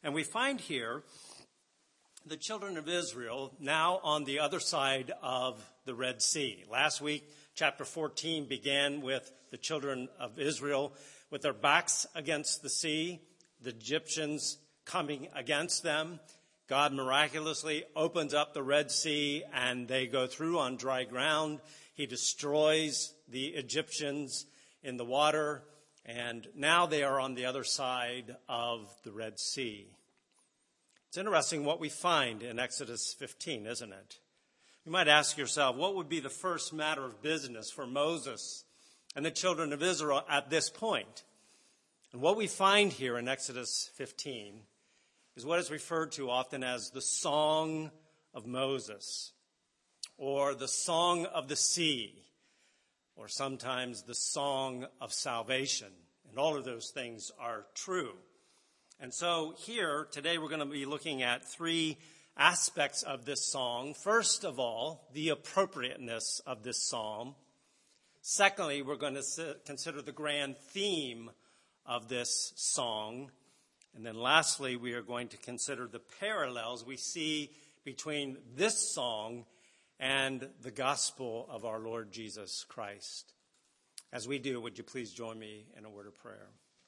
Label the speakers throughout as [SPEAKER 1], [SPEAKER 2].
[SPEAKER 1] And we find here the children of Israel now on the other side of the Red Sea. Last week, chapter 14 began with the children of Israel with their backs against the sea, the Egyptians coming against them. God miraculously opens up the Red Sea and they go through on dry ground. He destroys the Egyptians in the water, and now they are on the other side of the Red Sea. It's interesting what we find in Exodus 15, isn't it? You might ask yourself, what would be the first matter of business for Moses and the children of Israel at this point? And what we find here in Exodus 15 is what is referred to often as the Song of Moses, or the Song of the Sea, or sometimes the Song of Salvation. And all of those things are true. And so here, today, we're going to be looking at three aspects of this song. First of all, the appropriateness of this psalm. Secondly, we're going to consider the grand theme of this song. And then lastly, we are going to consider the parallels we see between this song and the gospel of our Lord Jesus Christ. As we do, would you please join me in a word of prayer?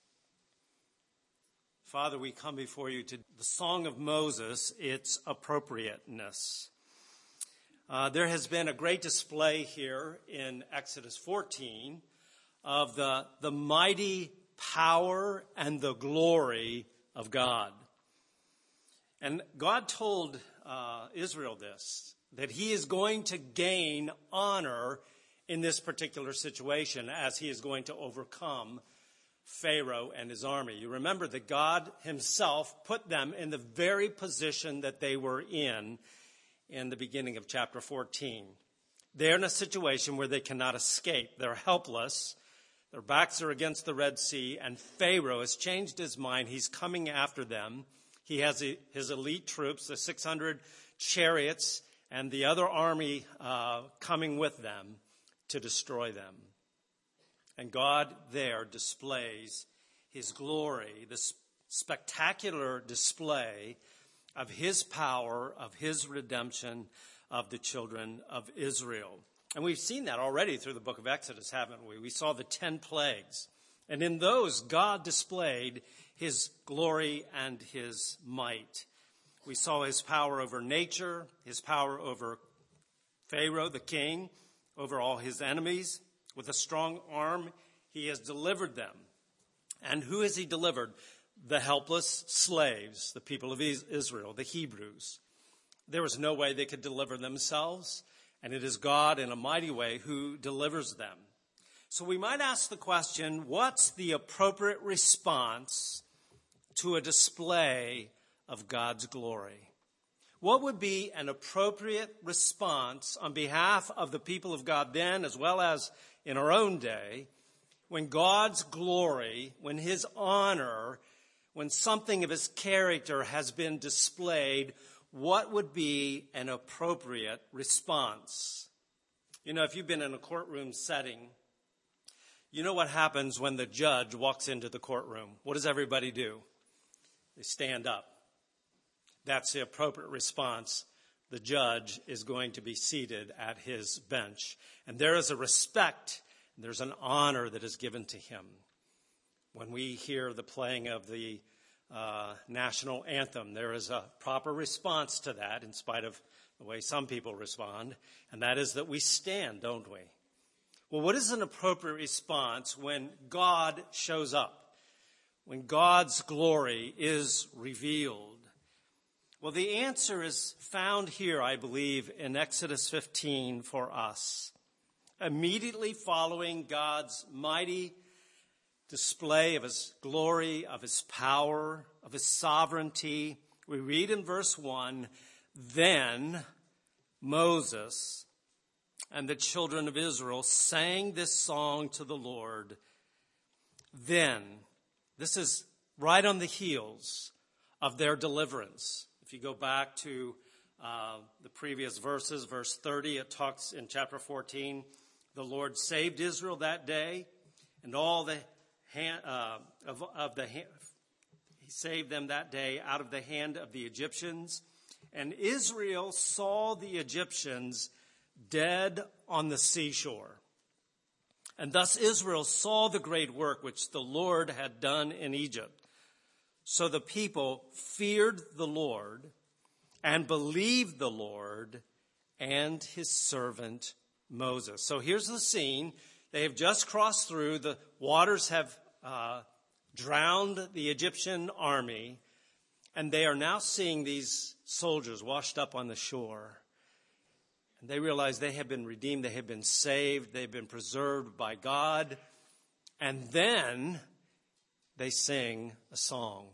[SPEAKER 1] Father, we come before you to the Song of Moses, its appropriateness. There has been a great display here in Exodus 14 of the mighty power and the glory of God. And God told Israel this, that he is going to gain honor in this particular situation as he is going to overcome Pharaoh and his army. You remember that God himself put them in the very position that they were in the beginning of chapter 14. They're in a situation where they cannot escape. They're helpless. Their backs are against the Red Sea, and Pharaoh has changed his mind. He's coming after them. He has his elite troops, the 600 chariots, and the other army coming with them to destroy them. And God there displays his glory, this spectacular display of his power, of his redemption of the children of Israel. And we've seen that already through the book of Exodus, haven't we? We saw the 10 plagues. And in those, God displayed his glory and his might. We saw his power over nature, his power over Pharaoh, the king, over all his enemies. With a strong arm, he has delivered them. And who has he delivered? The helpless slaves, the people of Israel, the Hebrews. There was no way they could deliver themselves, and it is God in a mighty way who delivers them. So we might ask the question, what's the appropriate response to a display of God's glory? What would be an appropriate response on behalf of the people of God then, as well as in our own day, when God's glory, when his honor, when something of his character has been displayed, what would be an appropriate response? You know, if you've been in a courtroom setting, you know what happens when the judge walks into the courtroom. What does everybody do? They stand up. That's the appropriate response. The judge is going to be seated at his bench. And there is a respect, there's an honor that is given to him. When we hear the playing of the national anthem, there is a proper response to that in spite of the way some people respond, and that is that we stand, don't we? Well, what is an appropriate response when God shows up, when God's glory is revealed? Well, the answer is found here, I believe, in Exodus 15 for us. Immediately following God's mighty display of his glory, of his power, of his sovereignty, we read in verse 1, then Moses and the children of Israel sang this song to the Lord. Then, this is right on the heels of their deliverance. If you go back to the previous verses, verse 30, it talks in chapter 14, the Lord saved Israel that day, and all the He saved them that day out of the hand of the Egyptians. And Israel saw the Egyptians dead on the seashore. And thus Israel saw the great work which the Lord had done in Egypt. So the people feared the Lord and believed the Lord and his servant Moses. So here's the scene. They have just crossed through. The waters have drowned the Egyptian army. And they are now seeing these soldiers washed up on the shore. And they realize they have been redeemed. They have been saved. They've been preserved by God. And then they sing a song.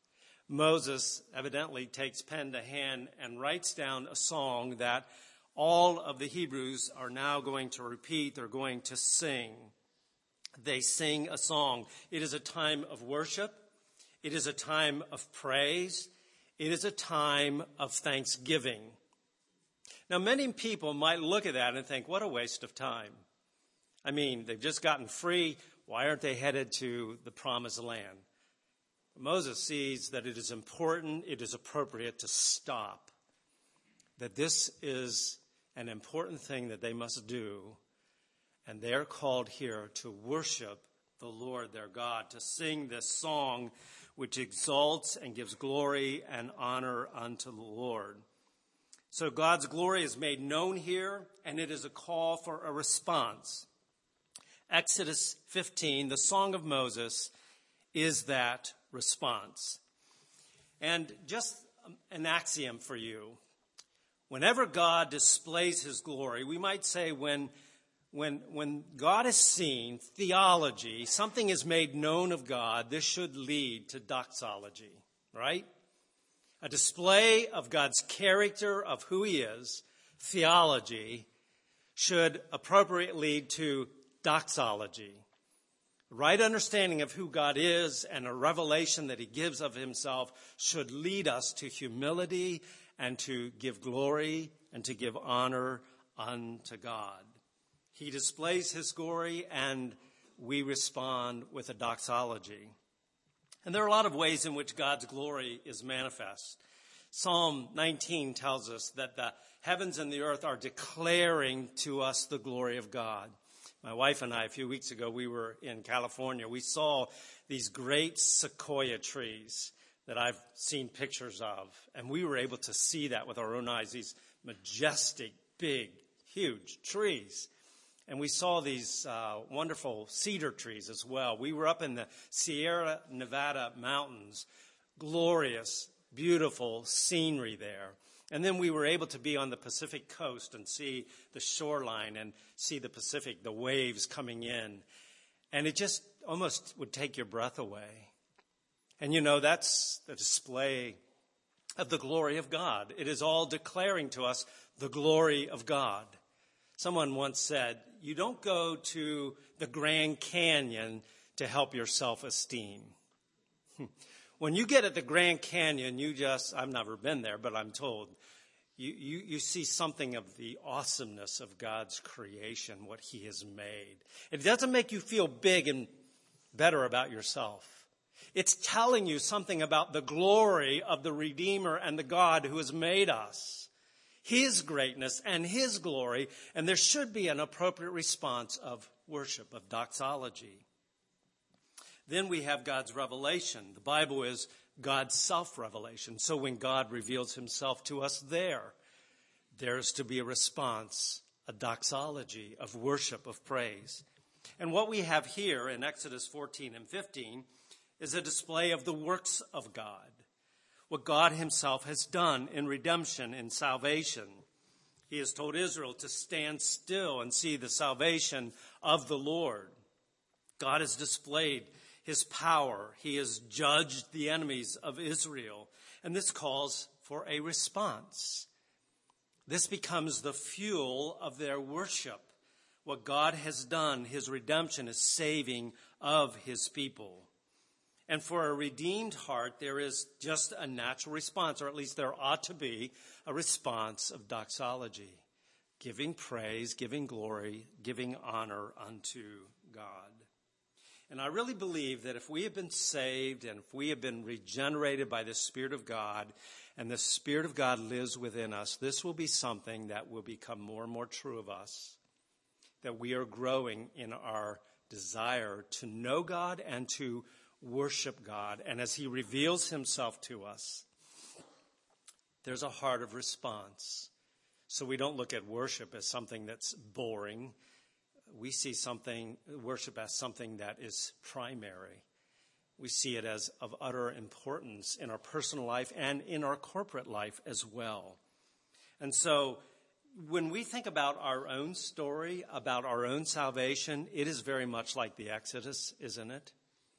[SPEAKER 1] Moses evidently takes pen to hand and writes down a song that all of the Hebrews are now going to repeat. They're going to sing. They sing a song. It is a time of worship. It is a time of praise. It is a time of thanksgiving. Now, many people might look at that and think, what a waste of time. I mean, they've just gotten free. Why aren't they headed to the promised land? Moses sees that it is important, it is appropriate to stop, that this is an important thing that they must do, and they're called here to worship the Lord their God, to sing this song which exalts and gives glory and honor unto the Lord. So God's glory is made known here, and it is a call for a response. Exodus 15, the Song of Moses, is that response. And just an axiom for you. Whenever God displays his glory, we might say when God is seen, theology, something is made known of God, this should lead to doxology, right? A display of God's character, of who he is, theology, should appropriately lead to doxology. Right understanding of who God is and a revelation that he gives of himself should lead us to humility and to give glory and to give honor unto God. He displays his glory and we respond with a doxology. And there are a lot of ways in which God's glory is manifest. Psalm 19 tells us that the heavens and the earth are declaring to us the glory of God. My wife and I, a few weeks ago, we were in California. We saw these great sequoia trees that I've seen pictures of. And we were able to see that with our own eyes, these majestic, big, huge trees. And we saw these wonderful cedar trees as well. We were up in the Sierra Nevada mountains, glorious, beautiful scenery there. And then we were able to be on the Pacific coast and see the shoreline and see the Pacific, the waves coming in. And it just almost would take your breath away. And you know, that's the display of the glory of God. It is all declaring to us the glory of God. Someone once said, you don't go to the Grand Canyon to help your self-esteem. When you get at the Grand Canyon, I've never been there, but I'm told, you see something of the awesomeness of God's creation, what he has made. It doesn't make you feel big and better about yourself. It's telling you something about the glory of the Redeemer and the God who has made us, his greatness and his glory, and there should be an appropriate response of worship, of doxology. Then we have God's revelation. The Bible is God's self-revelation. So when God reveals himself to us there's to be a response, a doxology of worship, of praise. And what we have here in Exodus 14 and 15 is a display of the works of God, what God himself has done in redemption, in salvation. He has told Israel to stand still and see the salvation of the Lord. God has displayed his power. He has judged the enemies of Israel. And this calls for a response. This becomes the fuel of their worship. What God has done, his redemption, is saving of his people. And for a redeemed heart, there is just a natural response, or at least there ought to be a response of doxology, giving praise, giving glory, giving honor unto God. And I really believe that if we have been saved and if we have been regenerated by the Spirit of God, and the Spirit of God lives within us, this will be something that will become more and more true of us, that we are growing in our desire to know God and to worship God. And as he reveals himself to us, there's a heart of response. So we don't look at worship as something that's boring. We see worship as something that is primary. We see it as of utter importance in our personal life and in our corporate life as well. And so when we think about our own story, about our own salvation, it is very much like the Exodus, isn't it?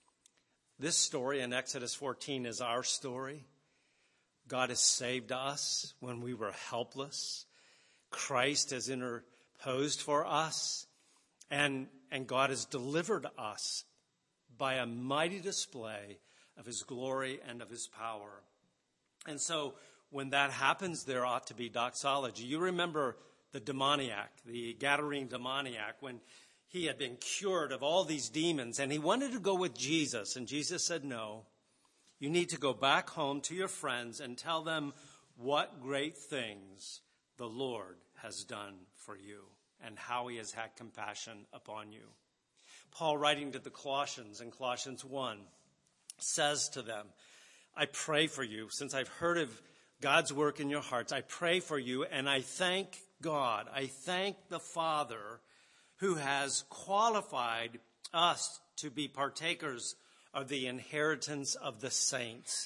[SPEAKER 1] This story in Exodus 14 is our story. God has saved us when we were helpless. Christ has interposed for us. And God has delivered us by a mighty display of his glory and of his power. And so when that happens, there ought to be doxology. You remember the demoniac, the Gadarene demoniac, when he had been cured of all these demons and he wanted to go with Jesus. And Jesus said, no, you need to go back home to your friends and tell them what great things the Lord has done for you and how he has had compassion upon you. Paul, writing to the Colossians in Colossians 1, says to them, I pray for you, since I've heard of God's work in your hearts, I pray for you, and I thank God, I thank the Father who has qualified us to be partakers of the inheritance of the saints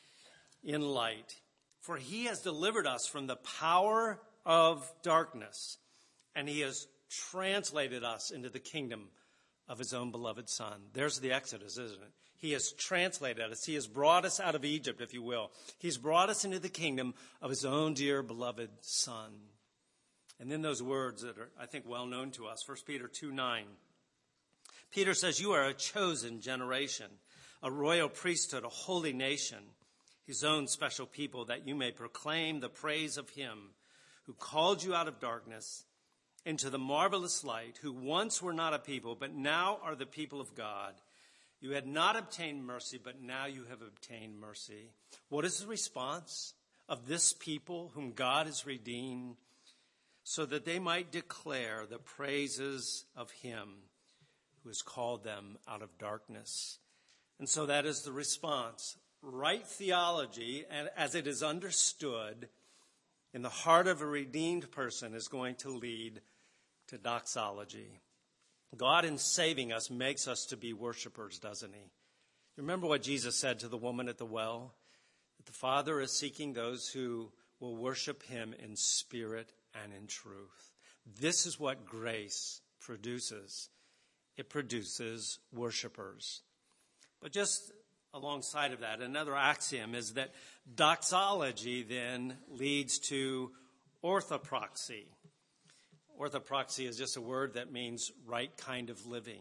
[SPEAKER 1] in light. For he has delivered us from the power of darkness, and he has translated us into the kingdom of his own beloved Son. There's the Exodus, isn't it? He has translated us. He has brought us out of Egypt, if you will. He's brought us into the kingdom of his own dear beloved Son. And then those words that are, I think, well known to us. 1 Peter 2:9. Peter says, you are a chosen generation, a royal priesthood, a holy nation, his own special people, that you may proclaim the praise of him who called you out of darkness into the marvelous light, who once were not a people, but now are the people of God. You had not obtained mercy, but now you have obtained mercy. What is the response of this people whom God has redeemed? So that they might declare the praises of him who has called them out of darkness. And so that is the response. Right theology, and as it is understood in the heart of a redeemed person, is going to lead to doxology. God, in saving us, makes us to be worshipers, doesn't he? Remember what Jesus said to the woman at the well? That the Father is seeking those who will worship him in spirit and in truth. This is what grace produces. It produces worshipers. But just alongside of that, another axiom is that doxology then leads to orthopraxy. Orthopraxy is just a word that means right kind of living.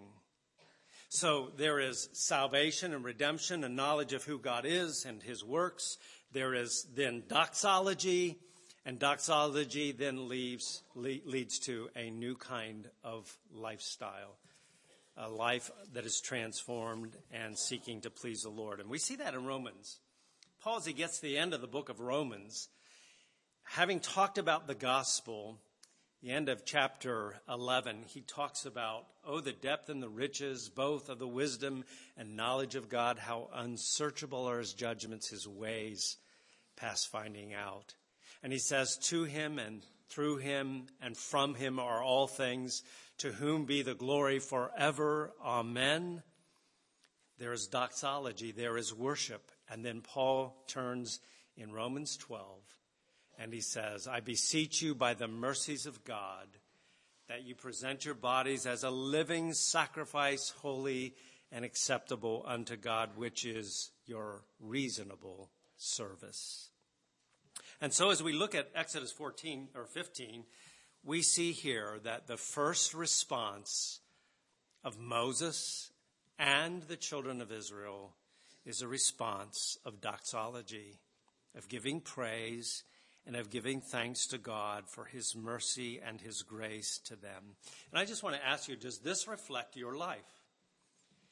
[SPEAKER 1] So there is salvation and redemption and knowledge of who God is and his works. There is then doxology, and doxology then leads to a new kind of lifestyle, a life that is transformed and seeking to please the Lord. And we see that in Romans. Paul, as he gets to the end of the book of Romans, having talked about the gospel, the end of chapter 11, he talks about, the depth and the riches, both of the wisdom and knowledge of God, how unsearchable are his judgments, his ways past finding out. And he says, to him and through him and from him are all things, to whom be the glory forever. Amen. There is doxology, there is worship. And then Paul turns in Romans 12, and he says, I beseech you by the mercies of God that you present your bodies as a living sacrifice, holy and acceptable unto God, which is your reasonable service. And so as we look at Exodus 14 or 15, we see here that the first response of Moses and the children of Israel is a response of doxology, of giving praise and of giving thanks to God for his mercy and his grace to them. And I just want to ask you, does this reflect your life?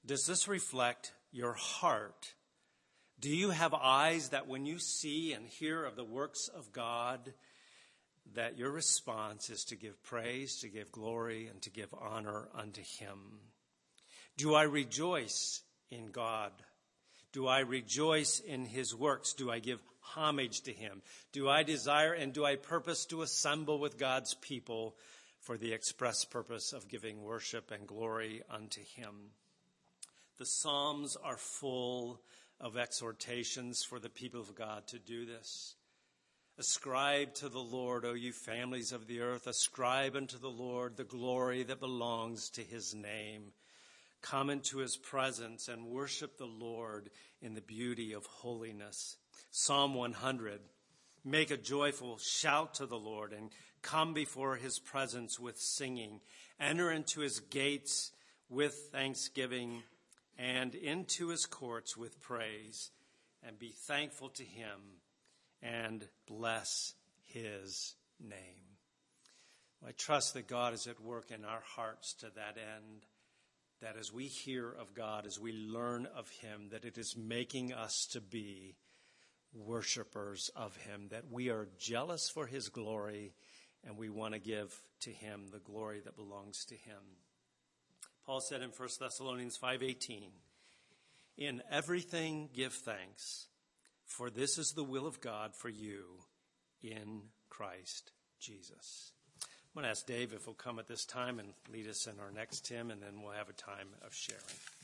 [SPEAKER 1] Does this reflect your heart? Do you have eyes that when you see and hear of the works of God, that your response is to give praise, to give glory, and to give honor unto him? Do I rejoice in God? Do I rejoice in his works? Do I give homage to him? Do I desire and do I purpose to assemble with God's people for the express purpose of giving worship and glory unto him? The Psalms are full of exhortations for the people of God to do this. Ascribe to the Lord, O you families of the earth. Ascribe unto the Lord the glory that belongs to his name. Come into his presence and worship the Lord in the beauty of holiness. Psalm 100. Make a joyful shout to the Lord and come before his presence with singing. Enter into his gates with thanksgiving and into his courts with praise. And be thankful to him and bless his name. I trust that God is at work in our hearts to that end, that as we hear of God, as we learn of him, that it is making us to be worshipers of him, that we are jealous for his glory and we want to give to him the glory that belongs to him. Paul said in 1 Thessalonians 5:18, in everything give thanks, for this is the will of God for you in Christ Jesus. I'm going to ask Dave if he'll come at this time and lead us in our next hymn, and then we'll have a time of sharing.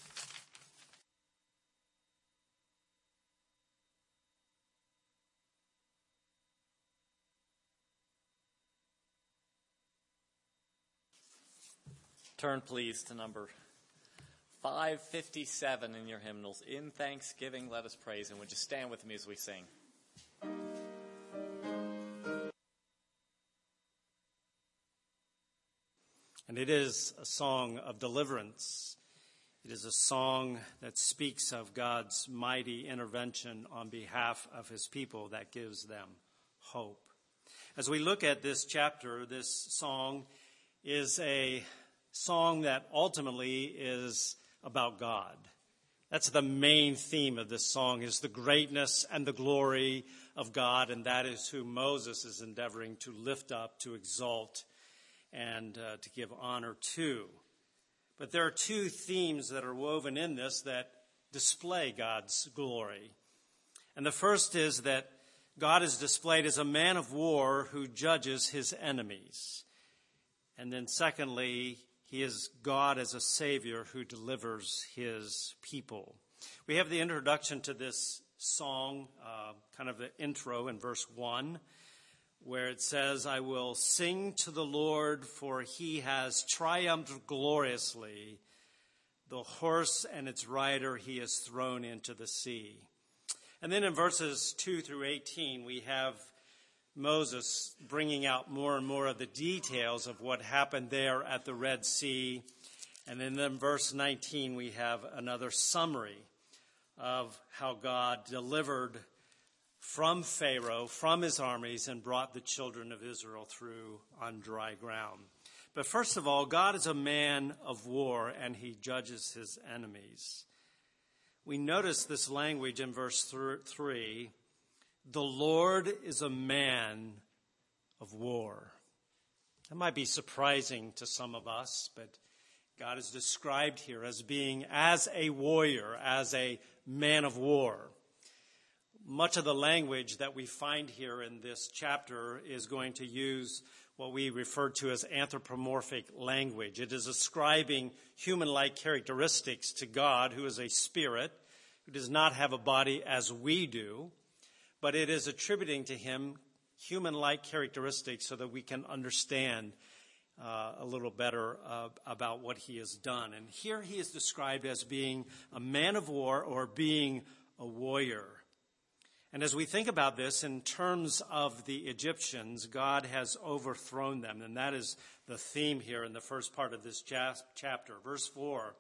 [SPEAKER 2] Turn, please, to number 557 in your hymnals. In thanksgiving, let us praise. And would you stand with me as we sing?
[SPEAKER 1] And it is a song of deliverance. It is a song that speaks of God's mighty intervention on behalf of his people that gives them hope. As we look at this chapter, this song is a song that ultimately is about God. That's the main theme of this song, is the greatness and the glory of God, and that is who Moses is endeavoring to lift up, to exalt, and to give honor to. But there are two themes that are woven in this that display God's glory. And the first is that God is displayed as a man of war who judges his enemies. And then secondly, he is God as a Savior who delivers his people. We have the introduction to this song, kind of the intro in verse 1, where it says, I will sing to the Lord, for he has triumphed gloriously. The horse and its rider he has thrown into the sea. And then in verses 2 through 18, we have Moses bringing out more and more of the details of what happened there at the Red Sea. And then in verse 19, we have another summary of how God delivered from Pharaoh, from his armies, and brought the children of Israel through on dry ground. But first of all, God is a man of war, and he judges his enemies. We notice this language in verse 3, the Lord is a man of war. That might be surprising to some of us, but God is described here as being as a warrior, as a man of war. Much of the language that we find here in this chapter is going to use what we refer to as anthropomorphic language. It is ascribing human-like characteristics to God, who is a spirit, who does not have a body as we do, but it is attributing to him human-like characteristics so that we can understand a little better about what he has done. And here he is described as being a man of war or being a warrior. And as we think about this in terms of the Egyptians, God has overthrown them. And that is the theme here in the first part of this chapter. Verse 4,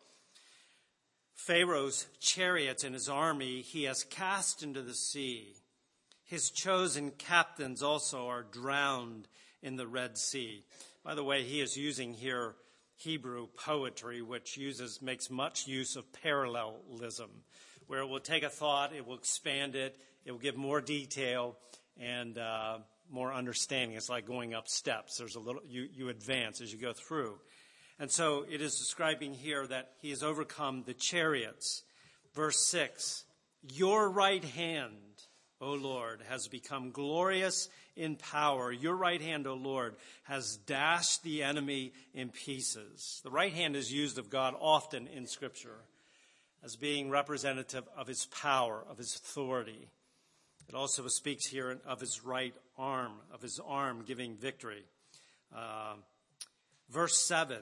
[SPEAKER 1] Pharaoh's chariots and his army he has cast into the sea. His chosen captains also are drowned in the Red Sea. By the way, he is using here Hebrew poetry, which makes much use of parallelism, where it will take a thought, it will expand it, it will give more detail and more understanding. It's like going up steps. There's a little, you advance as you go through. And so it is describing here that he has overcome the chariots. Verse 6, your right hand, O Lord, has become glorious in power. Your right hand, O Lord, has dashed the enemy in pieces. The right hand is used of God often in Scripture as being representative of his power, of his authority. It also speaks here of his right arm, of his arm giving victory. Verse 7,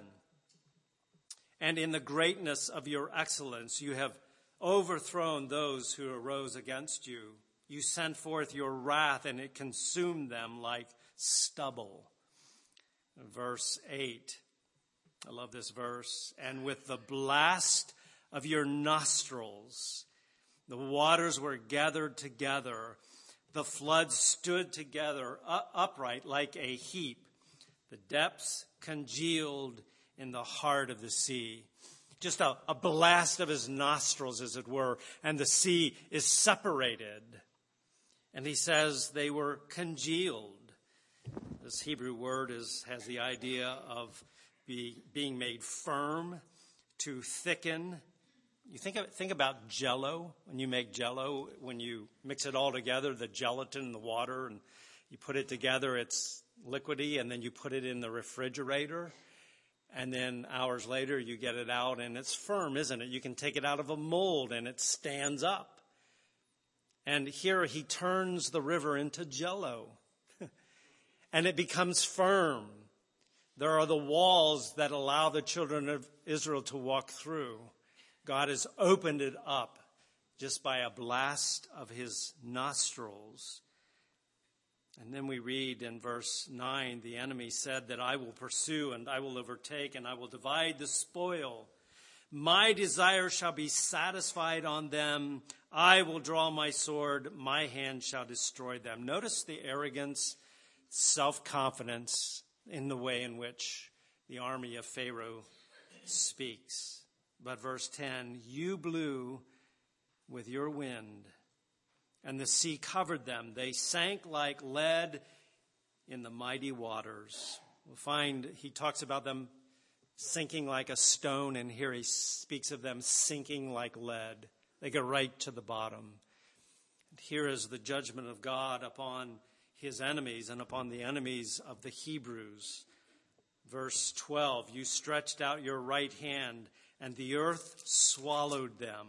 [SPEAKER 1] and in the greatness of your excellence, you have overthrown those who arose against you. You sent forth your wrath, and it consumed them like stubble. Verse 8, I love this verse. And with the blast of your nostrils, the waters were gathered together. The floods stood together upright like a heap. The depths congealed in the heart of the sea. Just a blast of his nostrils, as it were, and the sea is separated. And he says they were congealed. This Hebrew word has the idea of being made firm, to thicken. You think about Jell-O. When you make Jell-O, when you mix it all together, the gelatin and the water, and you put it together, it's liquidy, and then you put it in the refrigerator. And then hours later, you get it out, and it's firm, isn't it? You can take it out of a mold, and it stands up. And here he turns the river into Jell-O, and it becomes firm. There are the walls that allow the children of Israel to walk through. God has opened it up just by a blast of his nostrils. And then we read in verse 9, the enemy said that I will pursue and I will overtake and I will divide the spoil. My desire shall be satisfied on them. I will draw my sword. My hand shall destroy them. Notice the arrogance, self-confidence in the way in which the army of Pharaoh speaks. But verse 10, you blew with your wind, and the sea covered them. They sank like lead in the mighty waters. We'll find he talks about them sinking like a stone, and here he speaks of them sinking like lead. They go right to the bottom. And here is the judgment of God upon his enemies and upon the enemies of the Hebrews. Verse 12, you stretched out your right hand, and the earth swallowed them.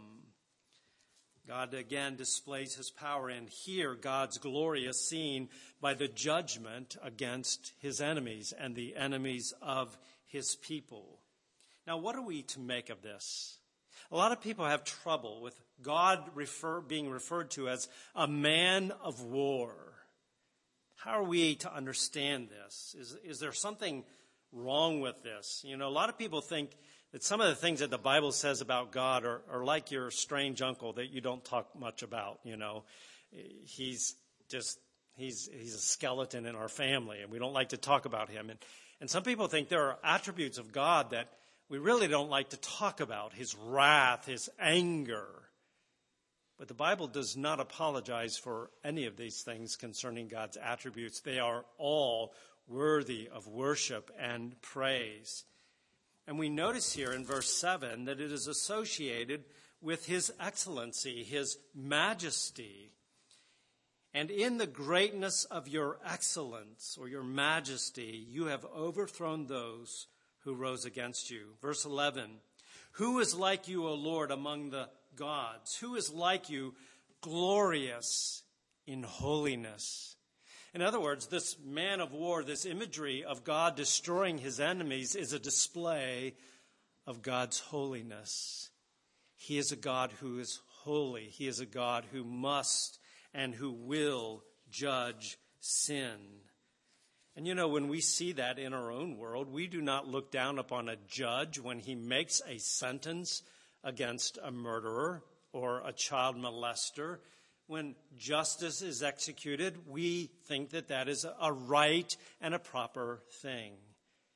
[SPEAKER 1] God again displays his power, and here God's glory is seen by the judgment against his enemies and the enemies of his people. Now, what are we to make of this? A lot of people have trouble with God being referred to as a man of war. How are we to understand this? Is there something wrong with this? You know, a lot of people think that some of the things that the Bible says about God are like your strange uncle that you don't talk much about. You know, he's a skeleton in our family, and we don't like to talk about him. And some people think there are attributes of God that we really don't like to talk about, his wrath, his anger. But the Bible does not apologize for any of these things concerning God's attributes. They are all worthy of worship and praise. And we notice here in verse 7 that it is associated with his excellency, his majesty. And in the greatness of your excellence or your majesty, you have overthrown those who rose against you. Verse 11, who is like you, O Lord, among the gods? Who is like you, glorious in holiness? In other words, this man of war, this imagery of God destroying his enemies is a display of God's holiness. He is a God who is holy. He is a God who must and who will judge sin. And you know, when we see that in our own world, we do not look down upon a judge when he makes a sentence against a murderer or a child molester. When justice is executed, we think that that is a right and a proper thing.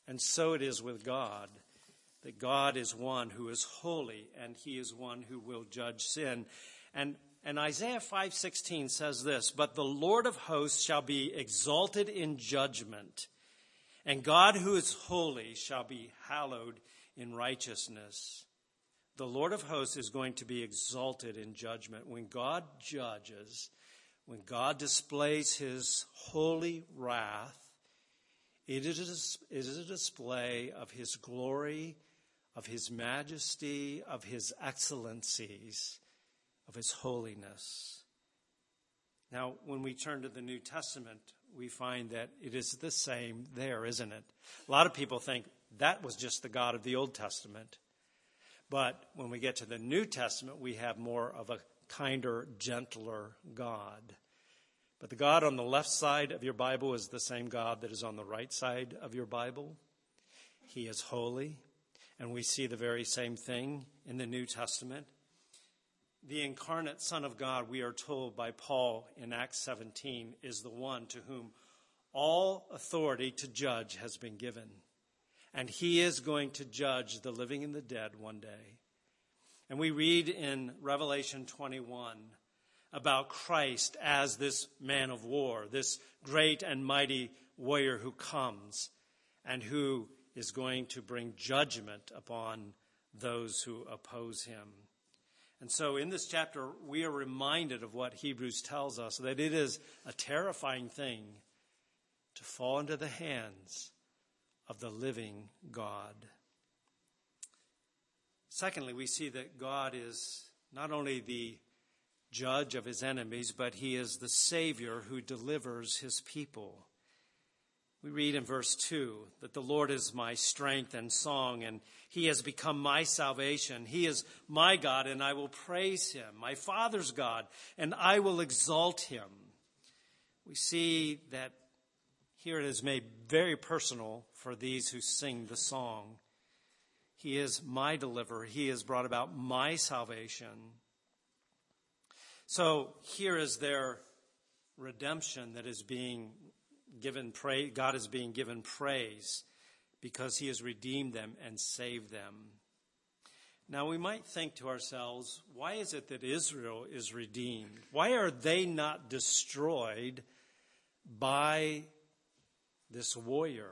[SPEAKER 1] And so it is with God, that God is one who is holy, and he is one who will judge sin. And Isaiah 5:16 says this, "But the Lord of hosts shall be exalted in judgment, and God who is holy shall be hallowed in righteousness." The Lord of hosts is going to be exalted in judgment. When God judges, when God displays his holy wrath, it is a display of his glory, of his majesty, of his excellencies, of his holiness. Now, when we turn to the New Testament, we find that it is the same there, isn't it? A lot of people think that was just the God of the Old Testament. But when we get to the New Testament, we have more of a kinder, gentler God. But the God on the left side of your Bible is the same God that is on the right side of your Bible. He is holy, and we see the very same thing in the New Testament. The incarnate Son of God, we are told by Paul in Acts 17, is the one to whom all authority to judge has been given. And he is going to judge the living and the dead one day. And we read in Revelation 21 about Christ as this man of war, this great and mighty warrior who comes and who is going to bring judgment upon those who oppose him. And so in this chapter, we are reminded of what Hebrews tells us, that it is a terrifying thing to fall into the hands of the living God. Secondly, we see that God is not only the judge of his enemies, but he is the Savior who delivers his people. We read in verse 2 that the Lord is my strength and song, and he has become my salvation. He is my God, and I will praise him, my Father's God, and I will exalt him. We see that here it is made very personal for these who sing the song. He is my deliverer. He has brought about my salvation. So here is their redemption that is being given praise. God is being given praise because he has redeemed them and saved them. Now we might think to ourselves, why is it that Israel is redeemed? Why are they not destroyed by this warrior?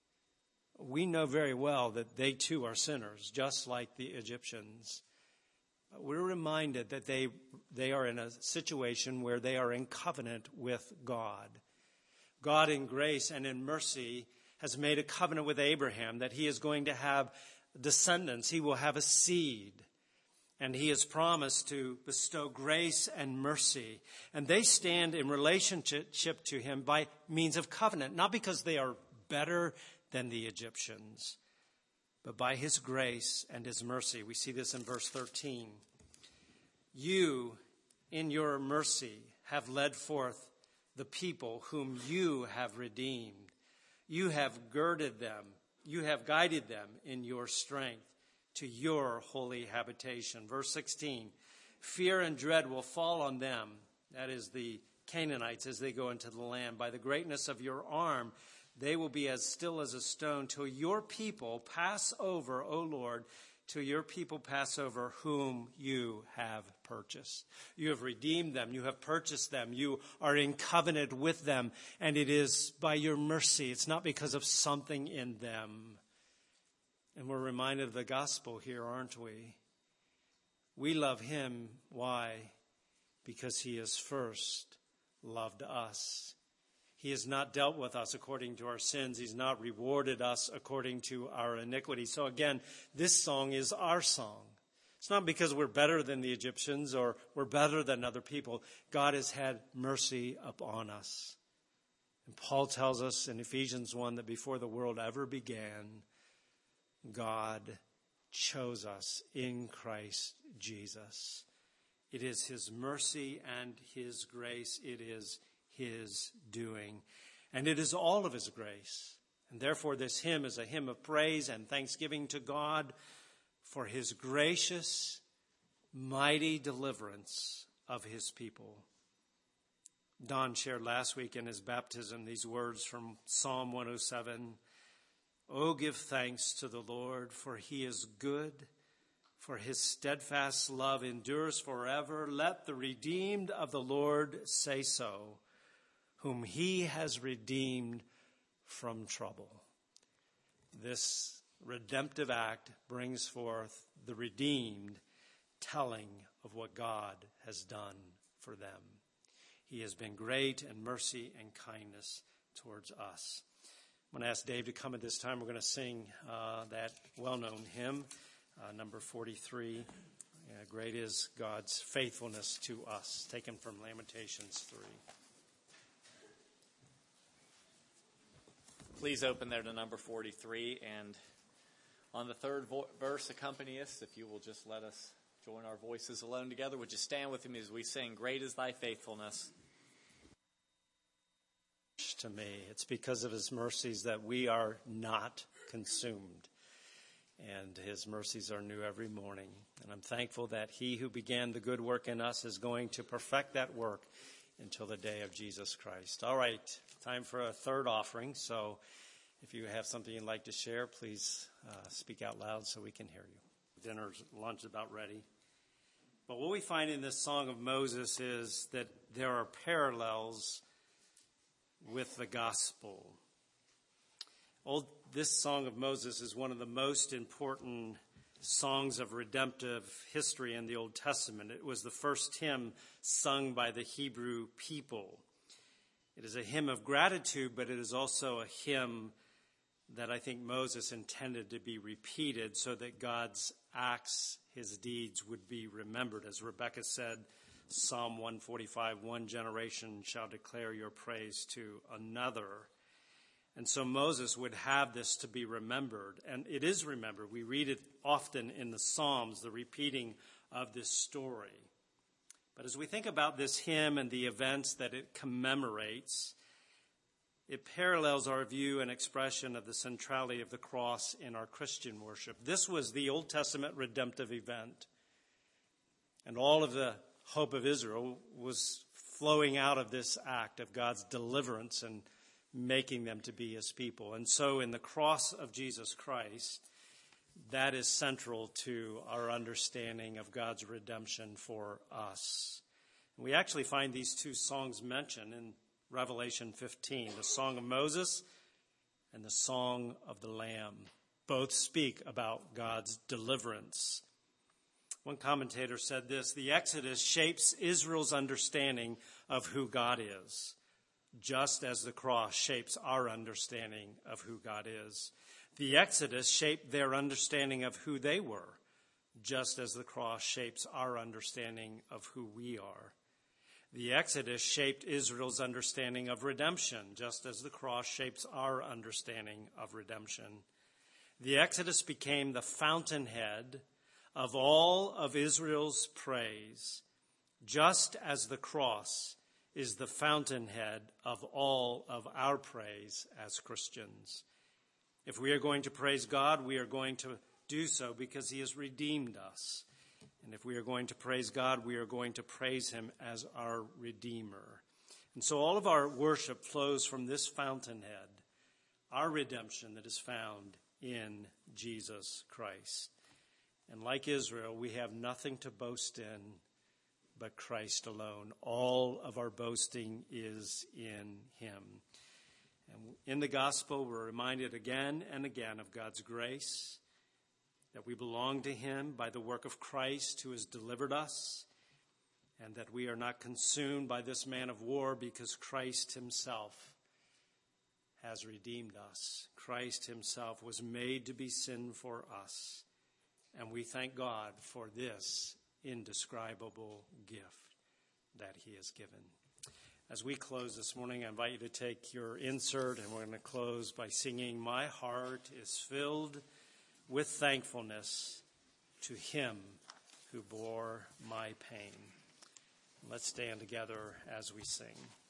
[SPEAKER 1] We know very well that they too are sinners, just like the Egyptians. We're reminded that they are in a situation where they are in covenant with God. God in grace and in mercy has made a covenant with Abraham that he is going to have descendants. He will have a seed. And he has promised to bestow grace and mercy. And they stand in relationship to him by means of covenant, not because they are better than the Egyptians, but by his grace and his mercy. We see this in verse 13. You, in your mercy, have led forth the people whom you have redeemed. You have girded them. You have guided them in your strength to your holy habitation. Verse 16, fear and dread will fall on them, that is the Canaanites, as they go into the land. By the greatness of your arm, they will be as still as a stone till your people pass over, O Lord, till your people pass over whom you have purchased. You have redeemed them. You have purchased them. You are in covenant with them. And it is by your mercy. It's not because of something in them. And we're reminded of the gospel here, aren't we? We love him. Why? Because he has first loved us. He has not dealt with us according to our sins. He's not rewarded us according to our iniquity. So again, this song is our song. It's not because we're better than the Egyptians or we're better than other people. God has had mercy upon us. And Paul tells us in Ephesians 1 that before the world ever began, God chose us in Christ Jesus. It is his mercy and his grace. It is his doing. And it is all of his grace. And therefore this hymn is a hymn of praise and thanksgiving to God for his gracious, mighty deliverance of his people. Don shared last week in his baptism these words from Psalm 107. Oh, give thanks to the Lord, for he is good, for his steadfast love endures forever. Let the redeemed of the Lord say so, whom he has redeemed from trouble. This redemptive act brings forth the redeemed telling of what God has done for them. He has been great in mercy and kindness towards us. I'm going to ask Dave to come at this time. We're going to sing that well-known hymn, number 43. Great is God's faithfulness to us, taken from Lamentations 3.
[SPEAKER 2] Please open there to number 43, and on the third verse, accompany us. If you will just let us join our voices alone together, would you stand with me as we sing, Great is thy faithfulness?
[SPEAKER 1] To me, it's because of his mercies that we are not consumed, and his mercies are new every morning. And I'm thankful that he who began the good work in us is going to perfect that work until the day of Jesus Christ. All right, time for a third offering. So if you have something you'd like to share, please speak out loud so we can hear you. Dinner's, lunch is about ready. But what we find in this Song of Moses is that there are parallels with the gospel. This Song of Moses is one of the most important songs of redemptive history in the Old Testament. It was the first hymn sung by the Hebrew people. It is a hymn of gratitude, but it is also a hymn that I think Moses intended to be repeated so that God's acts, his deeds, would be remembered. As Rebecca said, Psalm 145, one generation shall declare your praise to another. And so Moses would have this to be remembered, and it is remembered. We read it often in the Psalms, the repeating of this story. But as we think about this hymn and the events that it commemorates, it parallels our view and expression of the centrality of the cross in our Christian worship. This was the Old Testament redemptive event, and all of the hope of Israel was flowing out of this act of God's deliverance and making them to be his people. And so in the cross of Jesus Christ, that is central to our understanding of God's redemption for us. And we actually find these two songs mentioned in Revelation 15, the Song of Moses and the Song of the Lamb. Both speak about God's deliverance. One commentator said this: the Exodus shapes Israel's understanding of who God is, just as the cross shapes our understanding of who God is. The Exodus shaped their understanding of who they were, just as the cross shapes our understanding of who we are. The Exodus shaped Israel's understanding of redemption, just as the cross shapes our understanding of redemption. The Exodus became the fountainhead of all of Israel's praise, just as the cross is the fountainhead of all of our praise as Christians. If we are going to praise God, we are going to do so because he has redeemed us. And if we are going to praise God, we are going to praise him as our Redeemer. And so all of our worship flows from this fountainhead, our redemption that is found in Jesus Christ. And like Israel, we have nothing to boast in but Christ alone. All of our boasting is in him. And in the gospel, we're reminded again and again of God's grace, that we belong to him by the work of Christ who has delivered us, and that we are not consumed by this man of war because Christ himself has redeemed us. Christ himself was made to be sin for us, and we thank God for this indescribable gift that he has given. As we close this morning, I invite you to take your insert, and we're going to close by singing, "My heart is filled with thankfulness to him who bore my pain." Let's stand together as we sing.